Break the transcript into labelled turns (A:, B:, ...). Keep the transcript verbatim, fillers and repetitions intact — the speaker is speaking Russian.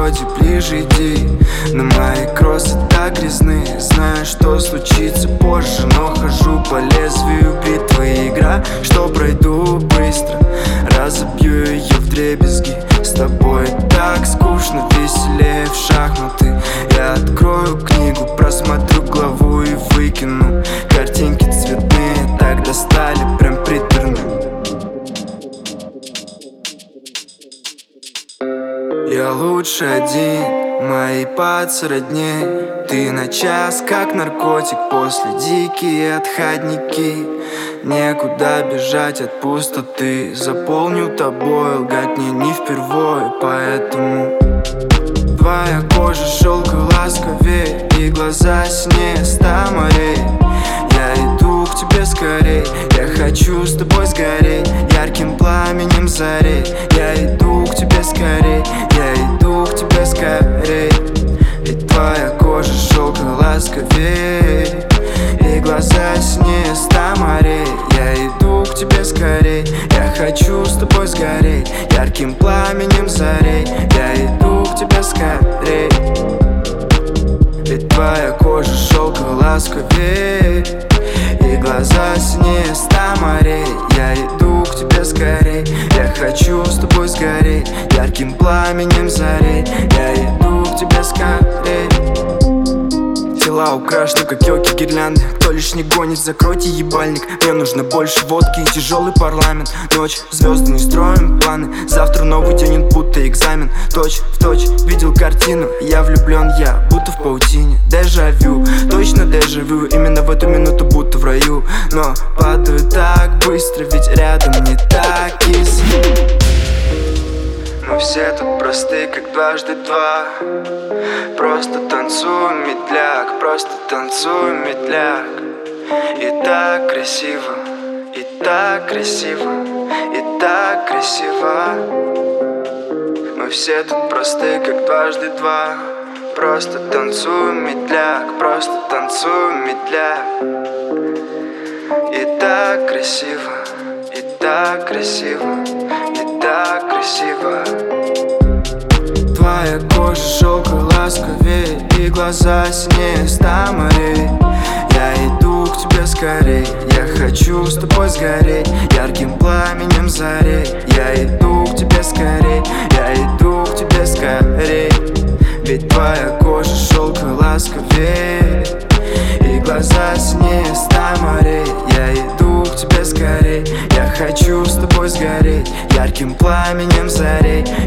A: вроде ближе иди. Но мои кроссы так грязные, знаю, что случится позже, но хожу по лезвию бритвы. Игра, что пройду быстро, разобью ее вдребезги. С тобой так скучно, веселее в шахматы. Я открою книгу, просмотрю главу и выкину. Картинки цветные так достали, прям приторно. Я лучше один, мои пацы родней. Ты на час, как наркотик, после дикие отходники. Некуда бежать от пустоты, заполню тобой, лгать мне не впервой. Поэтому твоя кожа шелка ласковее, и глаза синее ста морей. Я иду к тебе скорей, я хочу с тобой сгореть ярким пламенем зарей. Я иду к тебе скорей, я иду к тебе скорей. Ведь твоя кожа шелка ласковее, и глаза синее ста морей. Я иду к тебе скорей, я хочу с тобой сгореть ярким пламенем зарей. Я иду к тебе скорей. Ведь твоя кожа шелка ласковее, и глаза синее ста морей. Я иду к тебе скорей, я хочу с тобой сгореть ярким пламенем зарей. Я иду к тебе скорей. Тела украшены, как елки гирлянды. Кто лишний гонит, закройте ебальник. Мне нужно больше водки и тяжелый парламент. Ночь, звезды, не строим планы. Завтра новый день, он будто экзамен. Точь в точь, видел картину. Я влюблен, я будто в паутине. Дежавю, точно дежавю. Именно в эту минуту будто в раю. Но падаю так быстро, ведь рядом не так кисло. Мы все тут просты, как дважды два. Просто танцуем медляк, просто танцуем медляк. И так красиво, и так красиво, и так красиво. Мы все тут просты, как дважды два. Просто танцуем медляк, просто танцуем медляк. И так красиво, и так красиво, и так красиво. Твоя кожа шелка ласковее, и глаза синее ста морей. Я иду к тебе скорей, я хочу с тобой сгореть ярким пламенем зарей. Я иду к тебе скорей, я иду к тебе скорей. Ведь твоя кожа шелка ласковее, и глаза синее ста морей. Я иду к тебе скорей, я хочу с тобой сгореть ярким пламенем зарей.